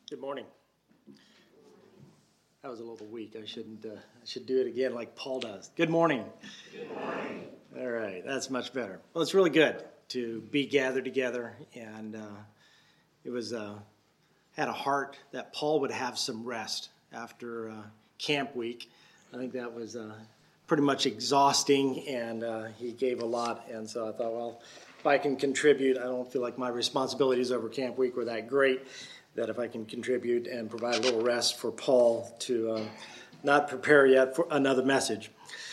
Good morning. That was a little weak. I should do it again like Paul does. Good morning. Good morning. All right, that's much better. Well, it's really good to be gathered together, and it was had a heart that Paul would have some rest after camp week. I think that was pretty much exhausting, and he gave a lot, and so I thought, well, if I can contribute, I don't feel like my responsibilities over camp week were that great, that if I can contribute and provide a little rest for Paul to not prepare yet for another message.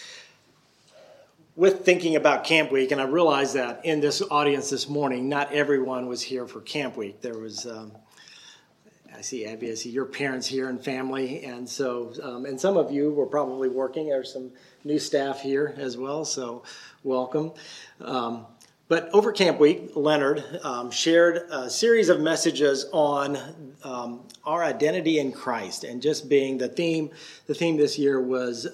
With thinking about camp week, and I realize that in this audience this morning, not everyone was here for camp week. There was, I see Abby, I see your parents here and family, and so, and some of you were probably working. There's some new staff here as well, so welcome. But over Camp Week, Leonard shared a series of messages on our identity in Christ, and just being the theme this year was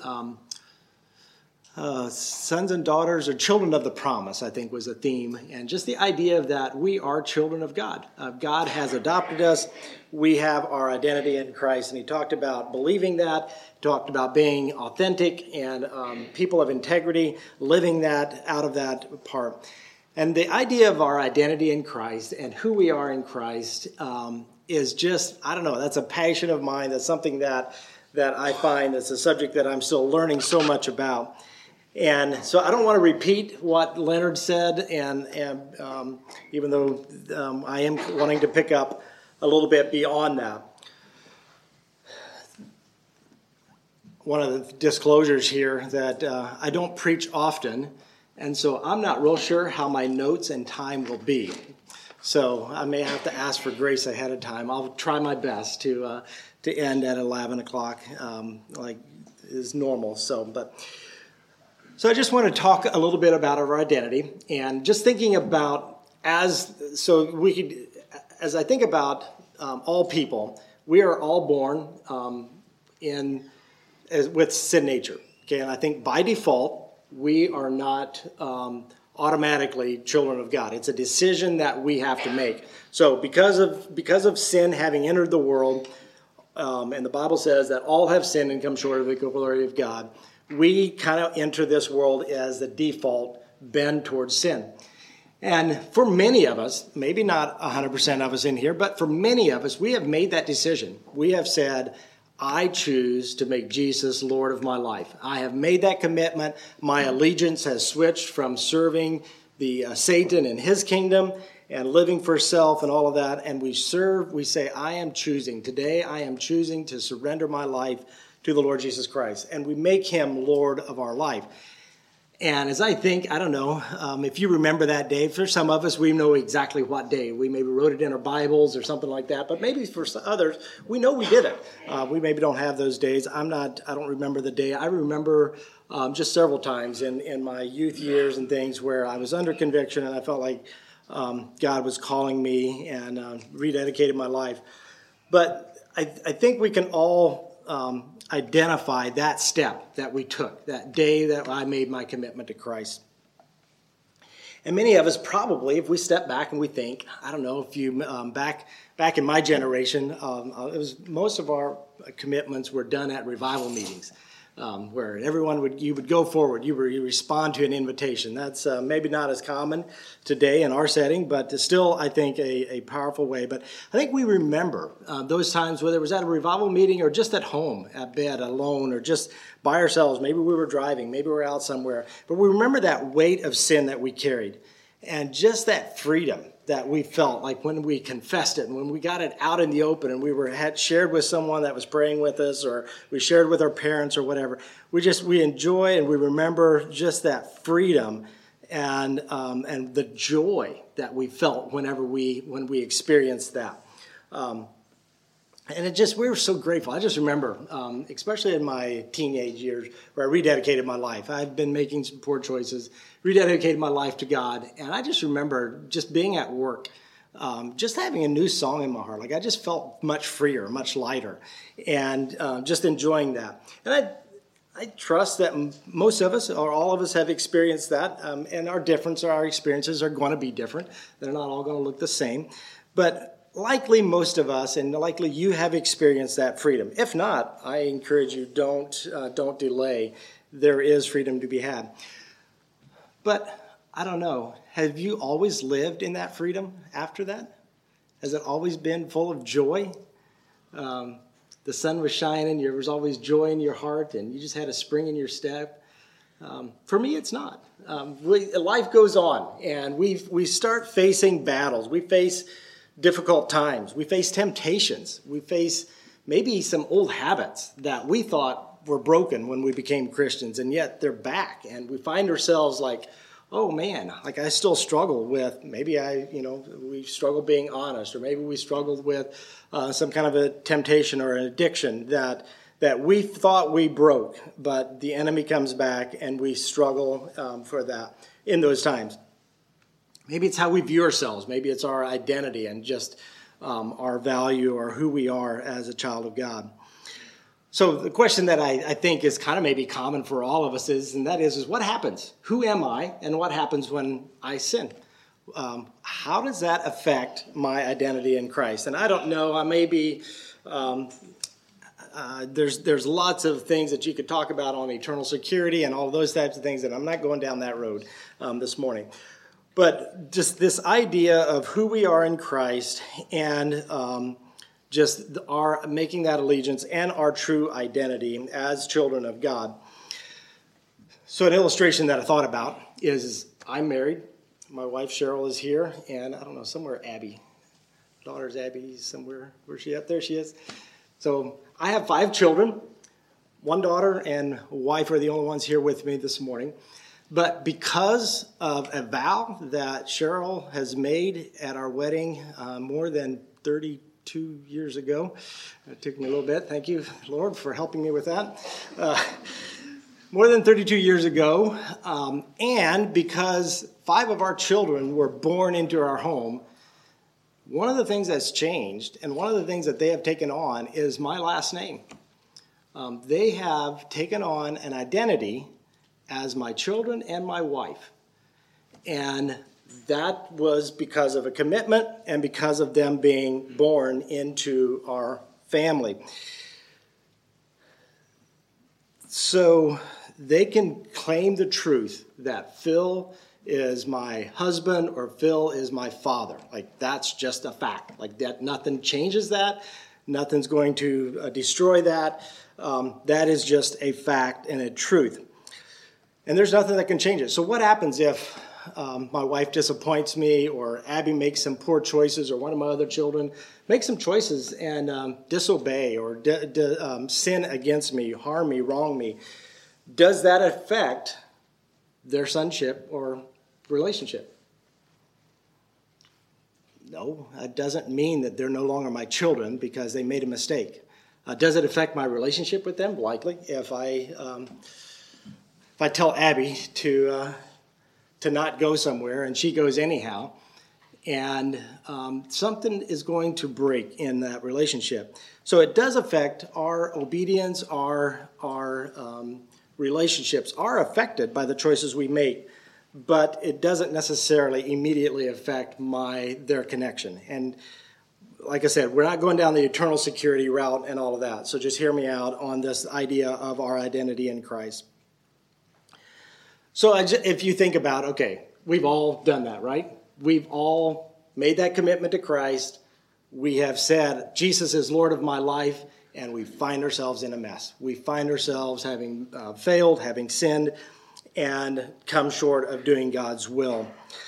sons and daughters, or children of the promise, I think was the theme, and just the idea of that we are children of God. God has adopted us. We have our identity in Christ, and he talked about believing that, talked about being authentic and people of integrity, living that out of that part. And the idea of our identity in Christ and who we are in Christ is just, I don't know, that's a passion of mine. That's something that I find that's a subject that I'm still learning so much about. And so I don't want to repeat what Leonard said, and even though I am wanting to pick up a little bit beyond that. One of the disclosures here that I don't preach often, and so I'm not real sure how my notes and time will be. So I may have to ask for grace ahead of time. I'll try my best to end at 11 o'clock like is normal. So I just want to talk a little bit about our identity, and just thinking about as I think about all people, we are all born with sin nature. Okay, and I think by default, we are not automatically children of God. It's a decision that we have to make. So because of sin having entered the world, and the Bible says that all have sinned and come short of the glory of God, we kind of enter this world as the default bend towards sin. And for many of us, maybe not 100% of us in here, but for many of us, we have made that decision. We have said, I choose to make Jesus Lord of my life. I have made that commitment. My allegiance has switched from serving the Satan and his kingdom and living for self and all of that. And we say, I am choosing to surrender my life to the Lord Jesus Christ. And we make him Lord of our life. And as I think, I don't know, if you remember that day, for some of us, we know exactly what day. We maybe wrote it in our Bibles or something like that. But maybe for others, we know we did it. We maybe don't have those days. I don't remember the day. I remember just several times in my youth years and things where I was under conviction and I felt like God was calling me and rededicated my life. But I think we can all identify that step that we took, that day that I made my commitment to Christ. And many of us probably, if we step back and we think, I don't know if you, back in my generation, most of our commitments were done at revival meetings, where you would go forward, you respond to an invitation. That's maybe not as common today in our setting, but still, I think, a powerful way. But I think we remember those times, whether it was at a revival meeting or just at home, at bed, alone, or just by ourselves. Maybe we were driving, maybe we were out somewhere. But we remember that weight of sin that we carried, and just that freedom that we felt like when we confessed it and when we got it out in the open and we had shared with someone that was praying with us, or we shared with our parents or whatever. We enjoy and we remember just that freedom and the joy that we felt when we experienced that. And we were so grateful. I just remember, especially in my teenage years, where I rededicated my life. I've been making some poor choices, rededicated my life to God. And I just remember just being at work, just having a new song in my heart. Like I just felt much freer, much lighter, and just enjoying that. And I trust that most of us, or all of us, have experienced that. And our experiences are going to be different. They're not all going to look the same. But likely most of us, and likely you have experienced that freedom. If not, I encourage you, don't delay. There is freedom to be had. But I don't know, have you always lived in that freedom after that? Has it always been full of joy? The sun was shining, there was always joy in your heart, and you just had a spring in your step. For me, it's not. Life goes on, and we start facing battles. We face difficult times. We face temptations. We face maybe some old habits that we thought were broken when we became Christians, and yet they're back. And we find ourselves like, oh man, like I still struggle with, maybe we struggle being honest, or maybe we struggled with some kind of a temptation or an addiction that we thought we broke, but the enemy comes back and we struggle for that in those times. Maybe it's how we view ourselves. Maybe it's our identity and just our value or who we are as a child of God. So the question that I think is kind of maybe common for all of us is what happens? Who am I, and what happens when I sin? How does that affect my identity in Christ? And I don't know, I may be... there's lots of things that you could talk about on eternal security and all those types of things, and I'm not going down that road this morning. But just this idea of who we are in Christ and just our making that allegiance and our true identity as children of God. So an illustration that I thought about is I'm married. My wife Cheryl is here, and I don't know, somewhere Abby. Daughter's Abby somewhere. Where's she at? There she is. So I have 5 children. One daughter and wife are the only ones here with me this morning. But because of a vow that Cheryl has made at our wedding more than 32 years ago, it took me a little bit. Thank you, Lord, for helping me with that. More than 32 years ago, and because 5 of our children were born into our home, one of the things that's changed, and one of the things that they have taken on, is my last name. They have taken on an identity as my children and my wife. And that was because of a commitment and because of them being born into our family. So they can claim the truth that Phil is my husband or Phil is my father. Like, that's just a fact. Like, that, nothing changes that. Nothing's going to destroy that. That is just a fact and a truth. And there's nothing that can change it. So what happens if my wife disappoints me, or Abby makes some poor choices, or one of my other children makes some choices and disobey or sin against me, harm me, wrong me? Does that affect their sonship or relationship? No, it doesn't mean that they're no longer my children because they made a mistake. Does it affect my relationship with them? Likely. If I tell Abby to not go somewhere and she goes anyhow, and something is going to break in that relationship. So it does affect our obedience, our relationships are affected by the choices we make, but it doesn't necessarily immediately affect their connection. And like I said, we're not going down the eternal security route and all of that. So just hear me out on this idea of our identity in Christ. So if you think about, okay, we've all done that, right? We've all made that commitment to Christ. We have said, Jesus is Lord of my life, and we find ourselves in a mess. We find ourselves having failed, having sinned, and come short of doing God's will.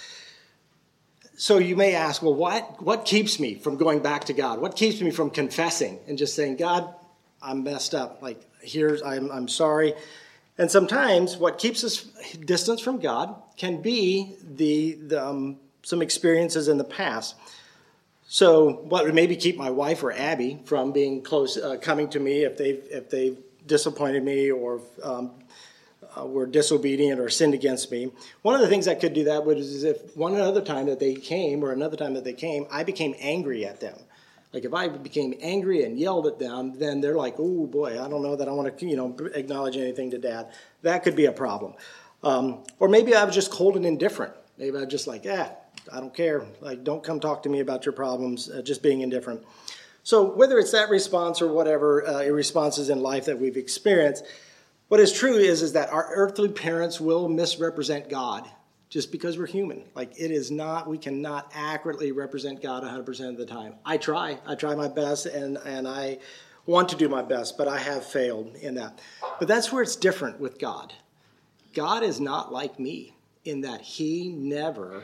So you may ask, well, what keeps me from going back to God? What keeps me from confessing and just saying, God, I'm messed up. Like, I'm sorry. And sometimes what keeps us distance from God can be some experiences in the past. So what would maybe keep my wife or Abby from being close, coming to me if they've disappointed me or were disobedient or sinned against me. One of the things that could do that was if another time that they came, I became angry at them. Like, if I became angry and yelled at them, then they're like, oh boy, I don't know that I want to, acknowledge anything to Dad. That could be a problem. Or maybe I was just cold and indifferent. Maybe I was just like, I don't care. Like, don't come talk to me about your problems, just being indifferent. So whether it's that response or whatever responses in life that we've experienced, what is true is that our earthly parents will misrepresent God just because we're human. Like, it is not, we cannot accurately represent God 100% of the time. I try my best, and I want to do my best, but I have failed in that. But that's where it's different with God. God is not like me in that he never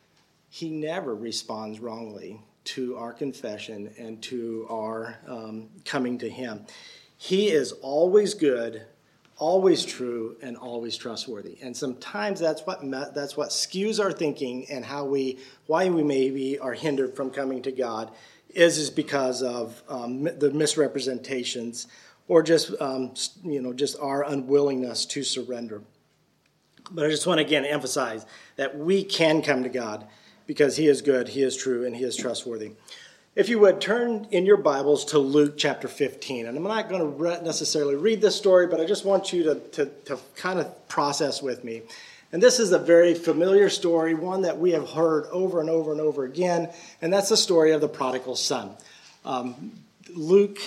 responds wrongly to our confession and to our coming to him. He is always good, always true, and always trustworthy. And sometimes that's what skews our thinking and why we maybe are hindered from coming to God is because of the misrepresentations or just our unwillingness to surrender. But I just want to again emphasize that we can come to God because he is good, he is true, and he is trustworthy. If you would, turn in your Bibles to Luke chapter 15. And I'm not going to necessarily read this story, but I just want you to kind of process with me. And this is a very familiar story, one that we have heard over and over and over again, and that's the story of the prodigal son. Luke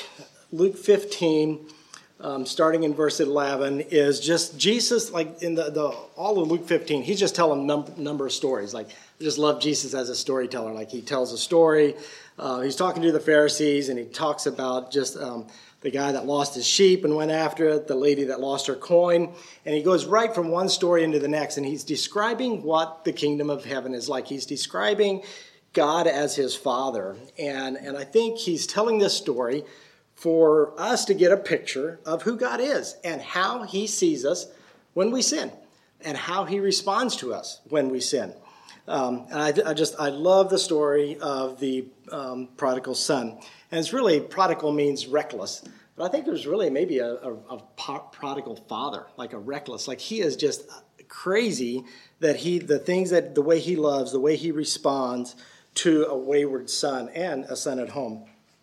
15, starting in verse 11, is just Jesus, like in all of Luke 15, he's just telling a number of stories. Like, I just love Jesus as a storyteller. Like, he tells a story. He's talking to the Pharisees, and he talks about just the guy that lost his sheep and went after it, the lady that lost her coin. And he goes right from one story into the next, and he's describing what the kingdom of heaven is like. He's describing God as his Father. And I think he's telling this story for us to get a picture of who God is and how he sees us when we sin and how he responds to us when we sin. And I love the story of the prodigal son. And it's really, prodigal means reckless. But I think there's really maybe a prodigal father, like a reckless. Like, he is just crazy that the way he loves, the way he responds to a wayward son and a son at home.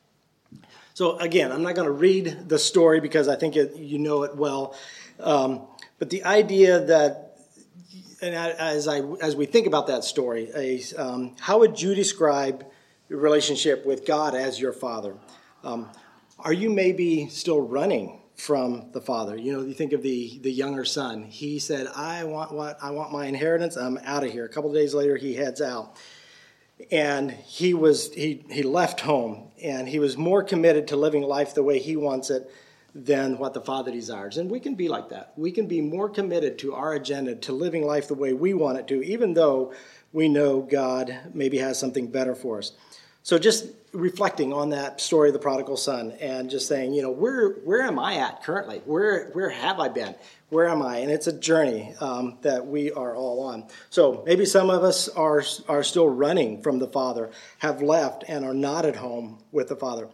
So again, I'm not going to read the story because I think you know it well. But the idea that, and as we think about that story, how would you describe your relationship with God as your Father? Are you maybe still running from the Father? You know, you think of the younger son. He said, I want my inheritance. I'm out of here. A couple of days later, he heads out. And he left home, and he was more committed to living life the way he wants it than what the Father desires. And we can be like that. We can be more committed to our agenda, to living life the way we want it to, even though we know God maybe has something better for us. So just reflecting on that story of the prodigal son and just saying, you know, where am I at currently? Where have I been? Where am I? And it's a journey that we are all on. So maybe some of us are still running from the Father, have left and are not at home with the Father.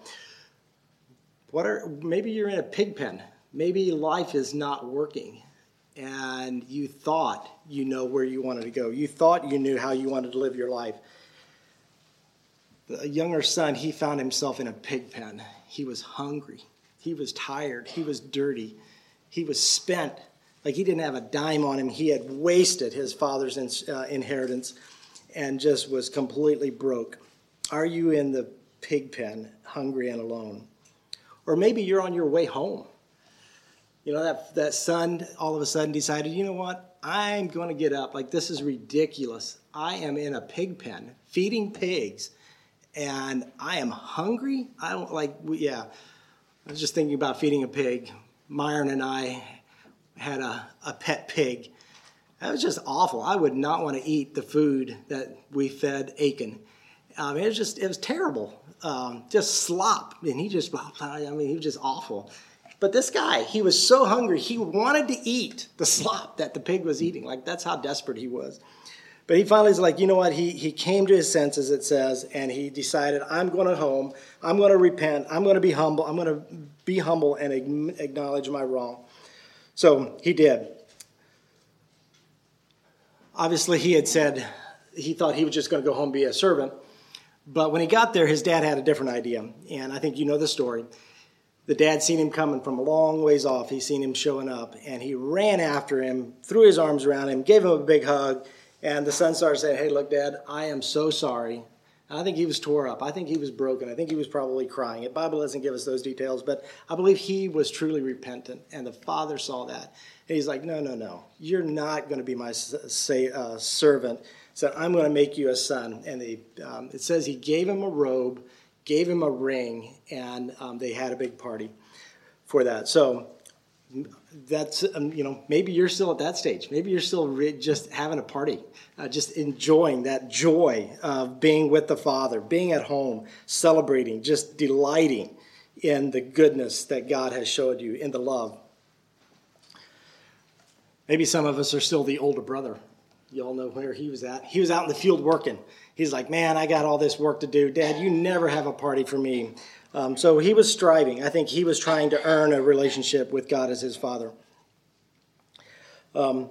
Maybe you're in a pig pen. Maybe life is not working, and you thought you know where you wanted to go. You thought you knew how you wanted to live your life. The younger son, he found himself in a pig pen. He was hungry. He was tired. He was dirty. He was spent. Like, he didn't have a dime on him. He had wasted his father's inheritance and just was completely broke. Are you in the pig pen, hungry and alone? Or maybe you're on your way home. You know, that son all of a sudden decided, you know what? I'm going to get up. Like, this is ridiculous. I am in a pig pen feeding pigs, and I am hungry. I was just thinking about feeding a pig. Myron and I had a pet pig. That was just awful. I would not want to eat the food that we fed Aiken. It was terrible. Just slop. And he was just awful. But this guy, he was so hungry, he wanted to eat the slop that the pig was eating. Like, that's how desperate he was. But he finally was like, you know what? He came to his senses, it says, and he decided, I'm going home. I'm going to repent. I'm going to be humble. I'm going to be humble and acknowledge my wrong. So he did. Obviously, he had said he thought he was just going to go home and be a servant. But when he got there, his dad had a different idea. And I think you know the story. The dad seen him coming from a long ways off. He seen him showing up. And he ran after him, threw his arms around him, gave him a big hug, And the son started saying, hey, look, Dad, I am so sorry. And I think he was tore up. I think he was broken. I think he was probably crying. The Bible doesn't give us those details, but I believe he was truly repentant, and the father saw that. And he's like, no, you're not going to be my servant. So I'm going to make you a son. And it says he gave him a robe, gave him a ring, and they had a big party for that. So that's, maybe you're still at that stage. Maybe you're still just having a party, just enjoying that joy of being with the Father, being at home, celebrating, just delighting in the goodness that God has showed you, in the love. Maybe some of us are still the older brother. You all know where he was at. He was out in the field working. He's like, man, I got all this work to do. Dad, you never have a party for me. So he was striving. I think he was trying to earn a relationship with God as his father. So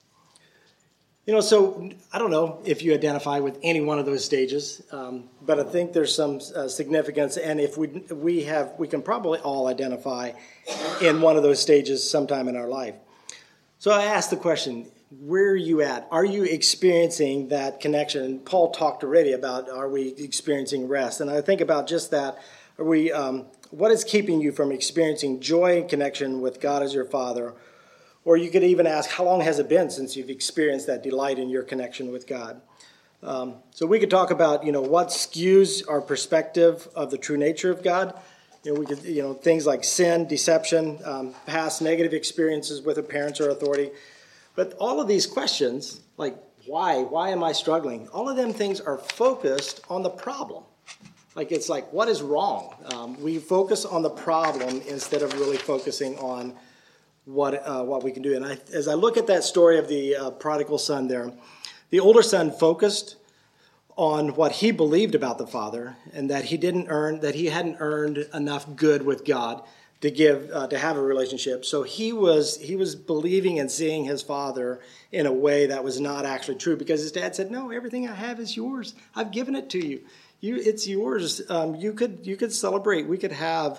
I don't know if you identify with any one of those stages, but I think there's some significance. And if we can probably all identify in one of those stages sometime in our life. So I asked the question, where are you at? Are you experiencing that connection? Paul talked already about, are we experiencing rest? And I think about just that. What is keeping you from experiencing joy and connection with God as your Father? Or you could even ask, how long has it been since you've experienced that delight in your connection with God? So we could talk about, what skews our perspective of the true nature of God. We could, things like sin, deception, past negative experiences with a parents or authority. But all of these questions, like why am I struggling? All of them things are focused on the problem. It's like, what is wrong? We focus on the problem instead of really focusing on what we can do. And as I look at that story of the prodigal son there, the older son focused on what he believed about the father, and that he hadn't earned enough good with God to have a relationship. So he was believing and seeing his father in a way that was not actually true, because his dad said, no, everything I have is yours. I've given it to you. It's yours. You could celebrate. We could have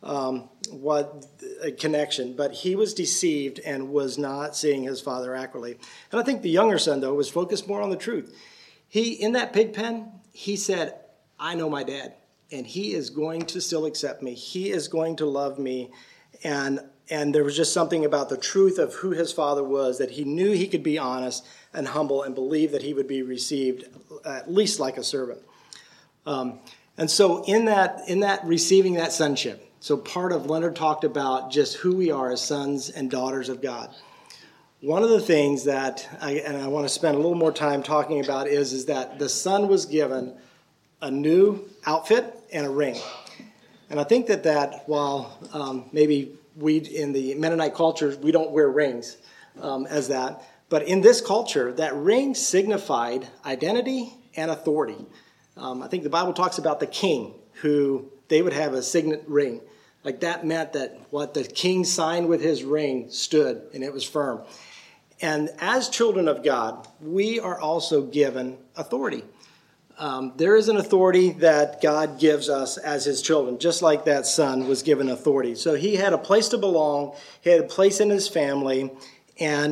a connection. But he was deceived and was not seeing his father accurately. And I think the younger son, though, was focused more on the truth. In that pig pen, he said, I know my dad, and he is going to still accept me. He is going to love me. And there was just something about the truth of who his father was, that he knew he could be honest and humble and believe that he would be received at least like a servant. And so in that receiving that sonship, so part of Leonard talked about just who we are as sons and daughters of God. One of the things that I want to spend a little more time talking about is that the son was given a new outfit and a ring. And I think that while maybe we in the Mennonite culture, we don't wear rings as that, but in this culture, that ring signified identity and authority. I think the Bible talks about the king, who they would have a signet ring. Like that meant that what the king signed with his ring stood, and it was firm. And as children of God, we are also given authority. There is an authority that God gives us as his children, just like that son was given authority. So he had a place to belong, he had a place in his family, and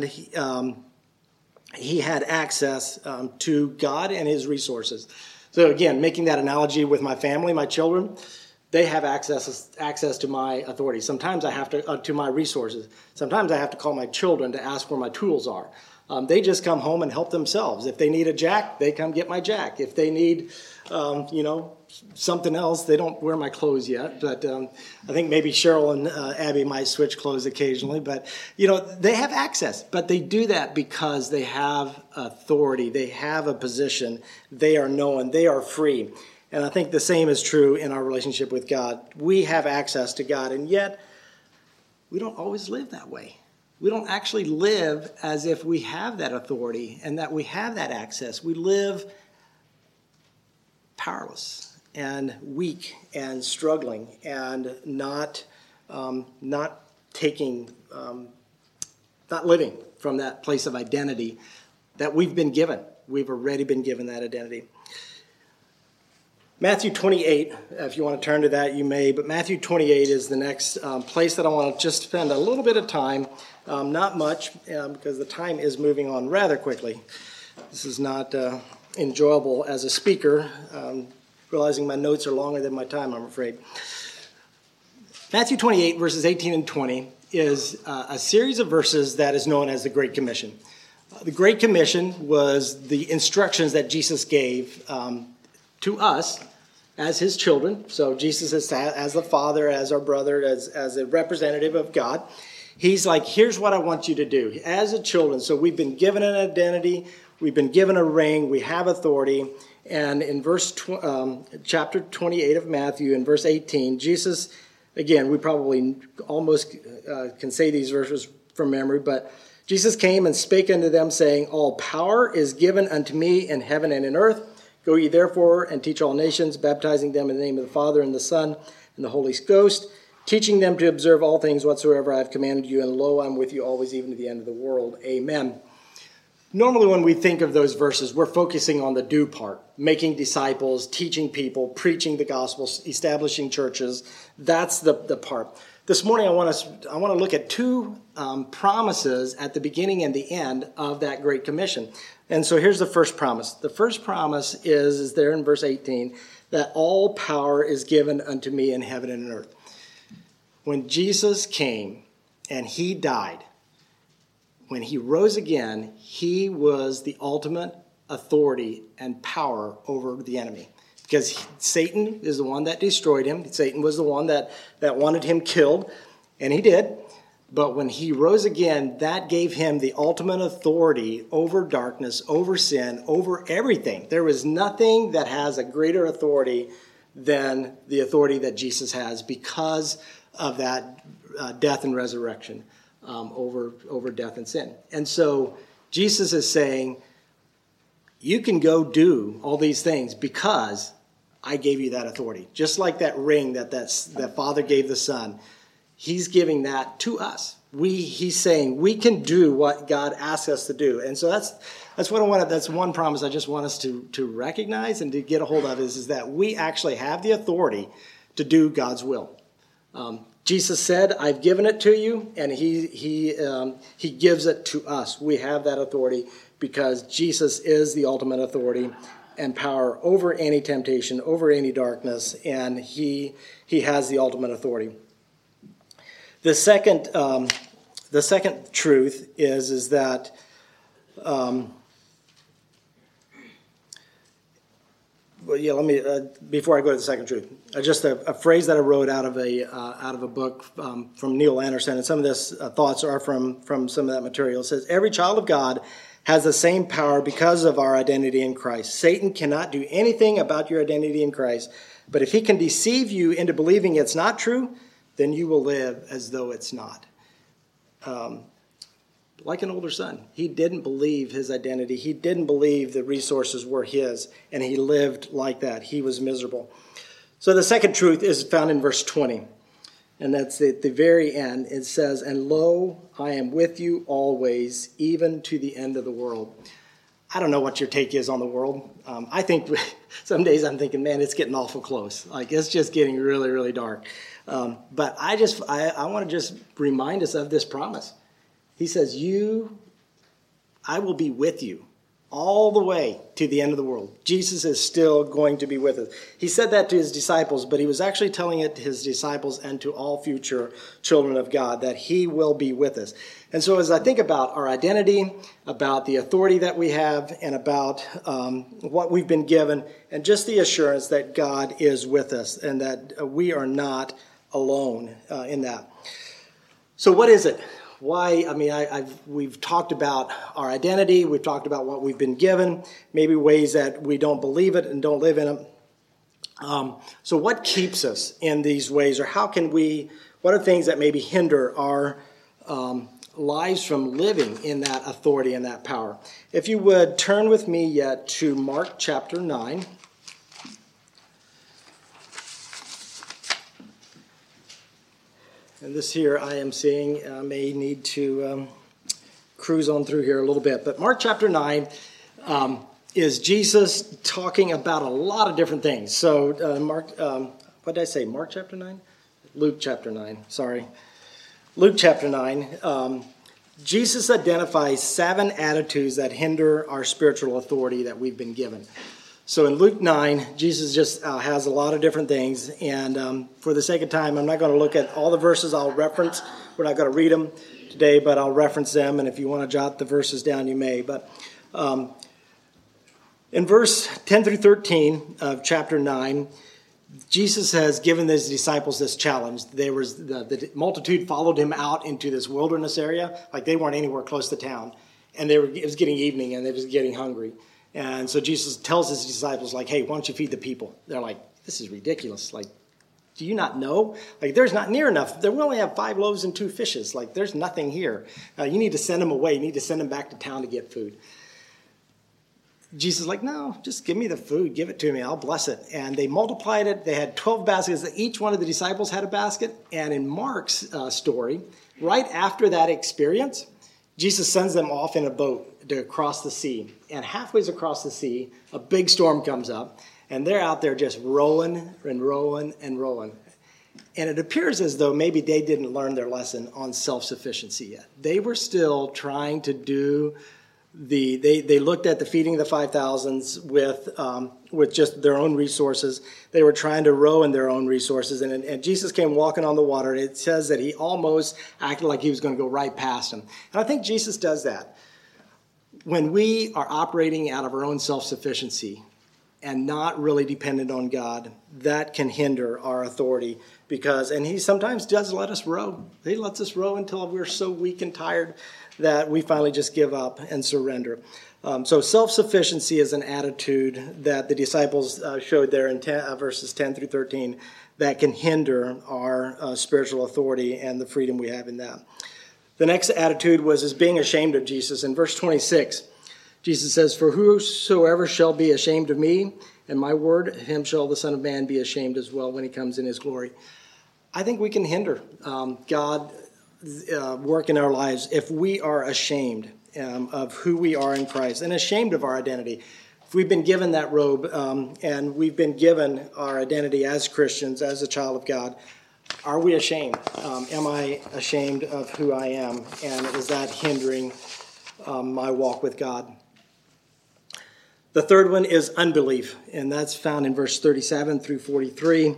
he had access to God and his resources. So again, making that analogy with my family, my children, they have access to my authority. Sometimes I have to my resources. Sometimes I have to call my children to ask where my tools are. They just come home and help themselves. If they need a jack, they come get my jack. If they need, something else, they don't wear my clothes yet. But I think maybe Cheryl and Abby might switch clothes occasionally. But, they have access. But they do that because they have authority. They have a position. They are known. They are free. And I think the same is true in our relationship with God. We have access to God, and yet we don't always live that way. We don't actually live as if we have that authority and that we have that access. We live powerless and weak and struggling and not living from that place of identity that we've been given. We've already been given that identity. Matthew 28, if you want to turn to that, you may. But Matthew 28 is the next place that I want to just spend a little bit of time, not much, because the time is moving on rather quickly. This is not enjoyable as a speaker, realizing my notes are longer than my time, I'm afraid. Matthew 28, verses 18 and 20, is a series of verses that is known as the Great Commission. The Great Commission was the instructions that Jesus gave to us as his children. So Jesus is as the Father, as our brother, as a representative of God. He's like, here's what I want you to do as a children. So we've been given an identity. We've been given a ring. We have authority. And in chapter 28 of Matthew, in verse 18, Jesus, again, we probably almost can say these verses from memory, but Jesus came and spake unto them, saying, all power is given unto me in heaven and in earth. Go ye therefore and teach all nations, baptizing them in the name of the Father and the Son and the Holy Ghost, teaching them to observe all things whatsoever I have commanded you, and lo, I'm with you always, even to the end of the world. Amen. Normally when we think of those verses, we're focusing on the do part, making disciples, teaching people, preaching the gospel, establishing churches. That's the part. This morning I want to look at two promises at the beginning and the end of that Great Commission. And so here's the first promise. The first promise is there in verse 18, that all power is given unto me in heaven and in earth. When Jesus came and he died, when he rose again, he was the ultimate authority and power over the enemy. Because Satan is the one that destroyed him. Satan was the one that wanted him killed, and he did. But when he rose again, that gave him the ultimate authority over darkness, over sin, over everything. There was nothing that has a greater authority than the authority that Jesus has because of that death and resurrection over death and sin. And so Jesus is saying, you can go do all these things because I gave you that authority. Just like that ring that Father gave the Son. He's giving that to us. He's saying we can do what God asks us to do. And so that's what I want. That's one promise I just want us to recognize and to get a hold of is that we actually have the authority to do God's will. Jesus said, I've given it to you, and he gives it to us. We have that authority because Jesus is the ultimate authority and power over any temptation, over any darkness, and he has the ultimate authority. The second truth is that before I go to the second truth, just a phrase that I wrote out of a book from Neil Anderson, and some of this thoughts are from some of that material. It says, every child of God has the same power because of our identity in Christ. Satan cannot do anything about your identity in Christ, but if he can deceive you into believing it's not true, then you will live as though it's not. Like an older son, he didn't believe his identity. He didn't believe the resources were his, and he lived like that. He was miserable. So the second truth is found in verse 20, and that's at the very end. It says, and lo, I am with you always, even to the end of the world. I don't know what your take is on the world. I think some days I'm thinking, man, it's getting awful close. Like, it's just getting really, really dark. But I want to just remind us of this promise. He says, I will be with you all the way to the end of the world. Jesus is still going to be with us. He said that to his disciples, but he was actually telling it to his disciples and to all future children of God, that he will be with us. And so as I think about our identity, about the authority that we have, and about what we've been given, and just the assurance that God is with us and that we are not alone in that. So what is it? Why? I mean, we've talked about our identity. We've talked about what we've been given, maybe ways that we don't believe it and don't live in it. So what keeps us in these ways, or what are things that maybe hinder our lives from living in that authority and that power? If you would turn with me yet to Mark chapter 9. And this here I am seeing may need to cruise on through here a little bit. But Mark chapter 9 is Jesus talking about a lot of different things. So what did I say? Mark chapter 9? Luke chapter 9, sorry. Luke chapter 9 Jesus identifies 7 attitudes that hinder our spiritual authority that we've been given. So in Luke 9, Jesus just has a lot of different things. And for the sake of time, I'm not going to look at all the verses I'll reference. We're not going to read them today, but I'll reference them. And if you want to jot the verses down, you may. But in verse 10 through 13 of chapter 9, Jesus has given his disciples this challenge. The multitude followed him out into this wilderness area. Like they weren't anywhere close to town. And it was getting evening and they was getting hungry. And so Jesus tells his disciples, like, hey, why don't you feed the people? They're like, this is ridiculous. Like, do you not know? Like, there's not near enough. We only have 5 loaves and 2 fishes. Like, there's nothing here. You need to send them away. You need to send them back to town to get food. Jesus is like, no, just give me the food. Give it to me. I'll bless it. And they multiplied it. They had 12 baskets. Each one of the disciples had a basket. And in Mark's story, right after that experience, Jesus sends them off in a boat to cross the sea. And halfway across the sea, a big storm comes up. And they're out there just rowing and rowing and rowing. And it appears as though maybe they didn't learn their lesson on self-sufficiency yet. They were still trying to do they looked at the feeding the 5,000s with just their own resources. They were trying to row in their own resources. And Jesus came walking on the water, and it says that he almost acted like he was going to go right past them. And I think Jesus does that. When we are operating out of our own self-sufficiency and not really dependent on God, that can hinder our authority and he sometimes does let us row. He lets us row until we're so weak and tired that we finally just give up and surrender. So self-sufficiency is an attitude that the disciples showed there in verses 10 through 13 that can hinder our spiritual authority and the freedom we have in that. The next attitude was being ashamed of Jesus. In verse 26, Jesus says, "For whosoever shall be ashamed of me and my word, him shall the Son of Man be ashamed as well when he comes in his glory." I think we can hinder God work in our lives if we are ashamed of who we are in Christ and ashamed of our identity. If we've been given that robe and we've been given our identity as Christians, as a child of God, are we ashamed? Am I ashamed of who I am? And is that hindering my walk with God? The third one is unbelief, and that's found in verse 37 through 43,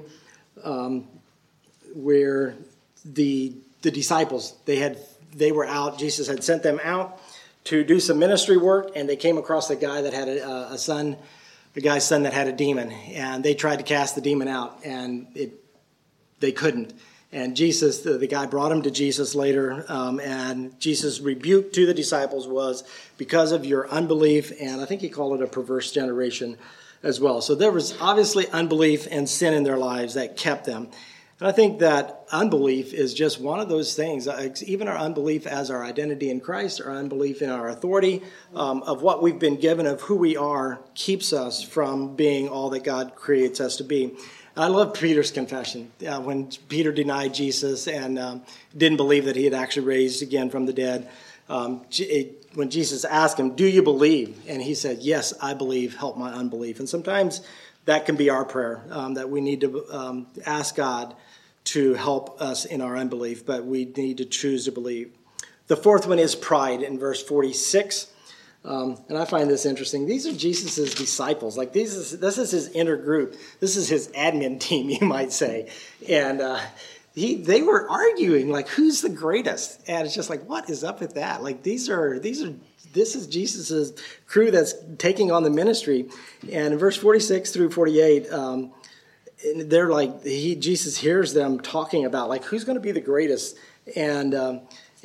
where the disciples, they were out. Jesus had sent them out to do some ministry work, and they came across a guy that had a son, the guy's son that had a demon, and they tried to cast the demon out, and they couldn't. And Jesus, the guy brought him to Jesus later, and Jesus' rebuke to the disciples was because of your unbelief, and I think he called it a perverse generation as well. So there was obviously unbelief and sin in their lives that kept them. And I think that unbelief is just one of those things. Even our unbelief as our identity in Christ, our unbelief in our authority, of what we've been given, of who we are, keeps us from being all that God creates us to be. I love Peter's confession when Peter denied Jesus and didn't believe that he had actually raised again from the dead. When Jesus asked him, "Do you believe?" And he said, "Yes, I believe. Help my unbelief." And sometimes that can be our prayer, that we need to ask God to help us in our unbelief, but we need to choose to believe. The fourth one is pride in verse 46. And I find this interesting. These are Jesus' disciples. Like this is his inner group. This is his admin team, you might say. And they were arguing, like, who's the greatest? And it's just like, what is up with that? Like this is Jesus' crew that's taking on the ministry. And in verse 46 through 48, they're like, Jesus hears them talking about, like, who's going to be the greatest? And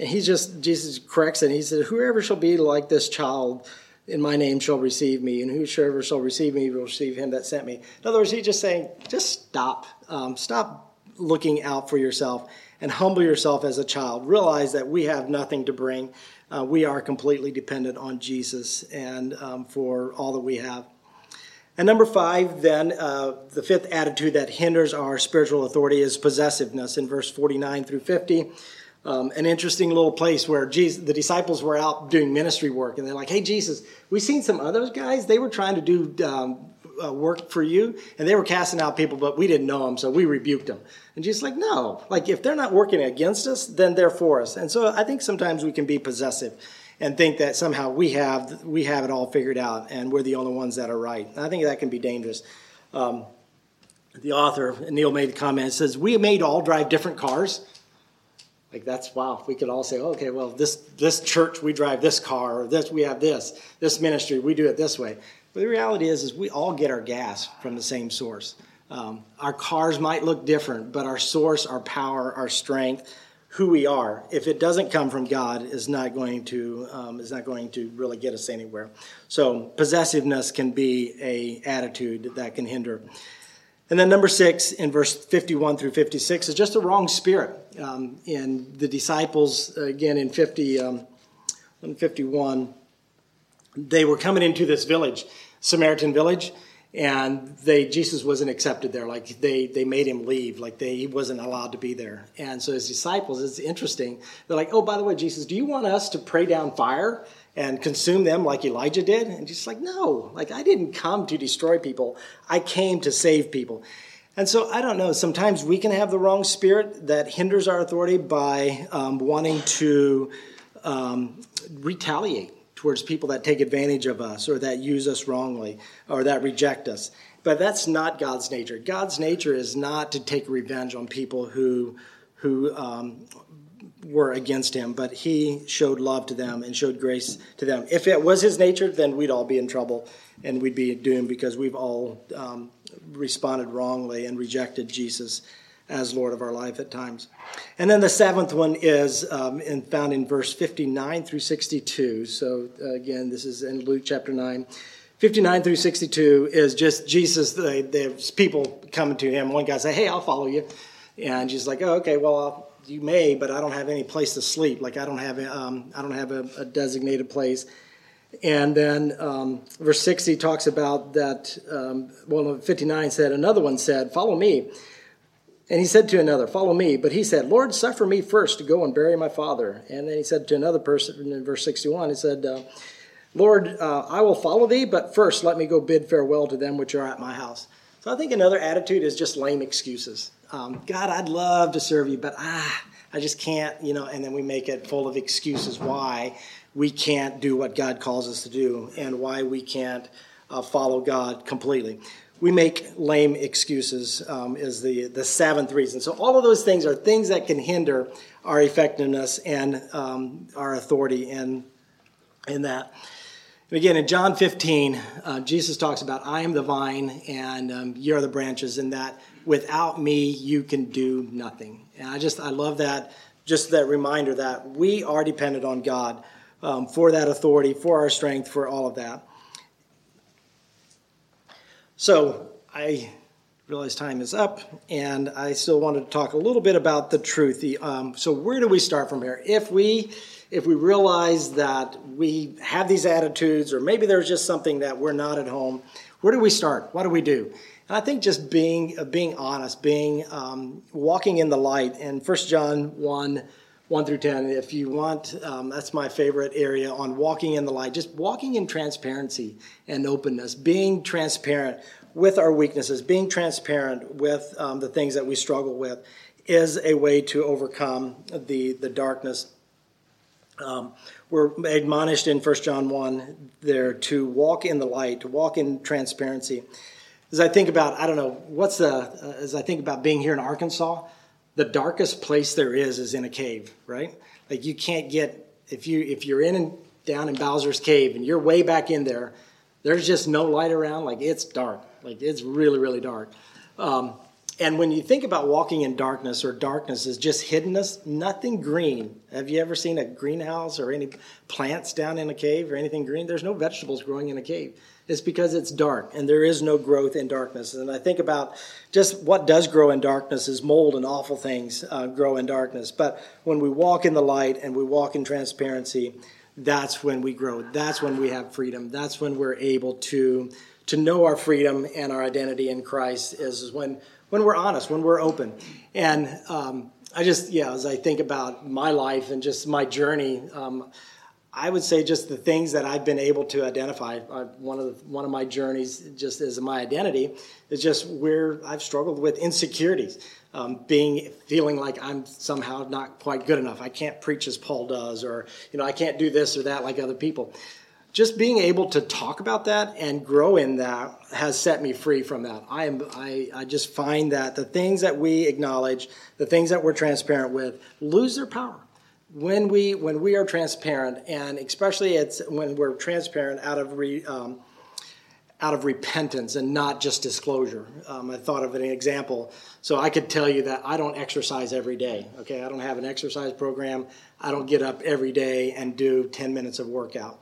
Jesus corrects it. And he said, "Whoever shall be like this child in my name shall receive me, and whosoever shall receive me will receive him that sent me." In other words, he's just saying, just stop. Stop looking out for yourself and humble yourself as a child. Realize that we have nothing to bring. We are completely dependent on Jesus and for all that we have. And number 5, then, the fifth attitude that hinders our spiritual authority is possessiveness in verse 49 through 50. An interesting little place where the disciples were out doing ministry work, and they're like, "Hey, Jesus, we've seen some other guys. They were trying to do work for you? And they were casting out people, but we didn't know them, so we rebuked them. And Jesus like, no, like if they're not working against us, then they're for us. And so I think sometimes we can be possessive and think that somehow we have it all figured out and we're the only ones that are right. And I think that can be dangerous. The author, Neil, made a comment, says, we may all drive different cars. Like that's, wow, we could all say, okay, well, this church, we drive this car, or we have this ministry, we do it this way. But the reality is we all get our gas from the same source. Our cars might look different, but our source, our power, our strength, who we are, if it doesn't come from God, is not going to really get us anywhere. So possessiveness can be a attitude that can hinder. And then number 6 in verse 51 through 56 is just a wrong spirit. In the disciples, again in 51, they were coming into this village, Samaritan village, and Jesus wasn't accepted there. Like they made him leave. Like he wasn't allowed to be there. And so his disciples, it's interesting. They're like, oh, by the way, Jesus, do you want us to pray down fire and consume them like Elijah did? And Jesus like, no, like I didn't come to destroy people. I came to save people. And so I don't know, sometimes we can have the wrong spirit that hinders our authority by wanting to retaliate towards people that take advantage of us or that use us wrongly or that reject us. But that's not God's nature. God's nature is not to take revenge on people who were against him, but he showed love to them and showed grace to them. If it was his nature, then we'd all be in trouble and we'd be doomed because we've all responded wrongly and rejected Jesus as Lord of our life at times. And then the 7th one is found in verse 59 through 62. So again, this is in Luke chapter 9. 59 through 62 is just Jesus, there's people coming to him. One guy say, hey, I'll follow you. And Jesus like, oh, okay, well, you may, but I don't have any place to sleep. Like I don't have a designated place. And then verse 60 talks about that, 59 said, another one said, follow me. And he said to another, follow me. But he said, Lord, suffer me first to go and bury my father. And then he said to another person in verse 61, he said, Lord, I will follow thee, but first let me go bid farewell to them which are at my house. So I think another attitude is just lame excuses. God, I'd love to serve you, but I just can't, and then we make it full of excuses why we can't do what God calls us to do and why we can't follow God completely. We make lame excuses is the 7th reason. So all of those things are things that can hinder our effectiveness and our authority in that. And again, in John 15, Jesus talks about, I am the vine and you're the branches, and that without me you can do nothing. And I love that, just that reminder that we are dependent on God for that authority, for our strength, for all of that. So I realize time is up, and I still wanted to talk a little bit about the truth. So where do we start from here? If we realize that we have these attitudes, or maybe there's just something that we're not at home, where do we start? What do we do? And I think just being honest, walking in the light. And 1 John 1 through 10, if you want, that's my favorite area on walking in the light. Just walking in transparency and openness, being transparent with our weaknesses, being transparent with the things that we struggle with is a way to overcome the darkness. We're admonished in 1 John 1 there to walk in the light, to walk in transparency. As I think about, as I think about being here in Arkansas, the darkest place there is in a cave, right? Like you can't get, if you're down in Bowser's Cave and you're way back in there, there's just no light around. Like it's dark. Like it's really, really dark. And when you think about walking in darkness, or darkness is just hiddenness, nothing green. Have you ever seen a greenhouse or any plants down in a cave or anything green? There's no vegetables growing in a cave. It's because it's dark and there is no growth in darkness. And I think about just what does grow in darkness is mold and awful things grow in darkness. But when we walk in the light and we walk in transparency, that's when we grow. That's when we have freedom. That's when we're able to know our freedom and our identity in Christ is when we're honest, when we're open. And as I think about my life and just my journey, I would say just the things that I've been able to identify. One of my journeys, just as my identity, is just where I've struggled with insecurities, feeling like I'm somehow not quite good enough. I can't preach as Paul does, or I can't do this or that like other people. Just being able to talk about that and grow in that has set me free from that. I just find that the things that we acknowledge, the things that we're transparent with, lose their power. When we are transparent, and especially it's when we're transparent out of repentance and not just disclosure. I thought of an example. So I could tell you that I don't exercise every day. Okay, I don't have an exercise program. I don't get up every day and do 10 minutes of workout.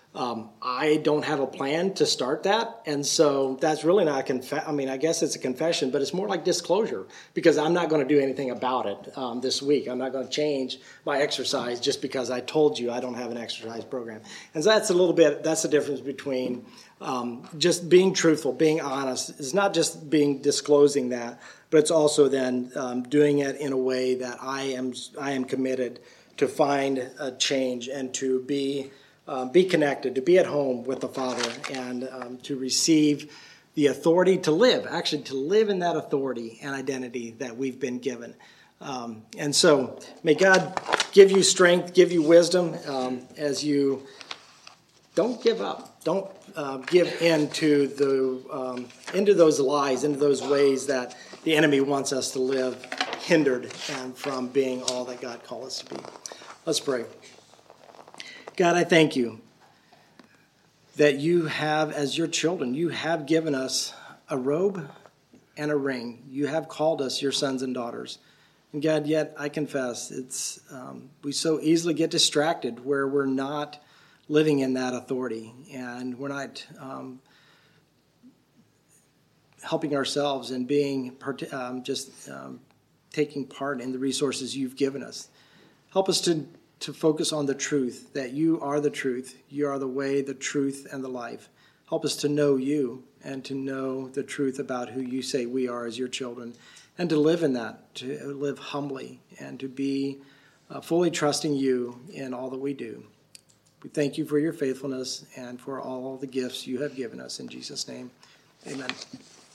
I don't have a plan to start that, and so that's really not I guess it's a confession, but it's more like disclosure, because I'm not going to do anything about it this week. I'm not going to change my exercise just because I told you I don't have an exercise program. And so that's the difference between just being truthful, being honest. It's not just disclosing that, but it's also then doing it in a way that I am committed to find a change and to be connected, to be at home with the Father, and to receive the authority to live in that authority and identity that we've been given. And so may God give you strength, give you wisdom as you don't give up. Don't give into those lies, into those ways that the enemy wants us to live, hindered and from being all that God called us to be. Let's pray. God, I thank you that you have, as your children, you have given us a robe and a ring. You have called us your sons and daughters. And God, yet I confess, we so easily get distracted where we're not living in that authority, and we're not helping ourselves and being taking part in the resources you've given us. Help us to focus on the truth, that you are the truth. You are the way, the truth, and the life. Help us to know you and to know the truth about who you say we are as your children, and to live in that, to live humbly, and to be fully trusting you in all that we do. We thank you for your faithfulness and for all the gifts you have given us. In Jesus' name, amen.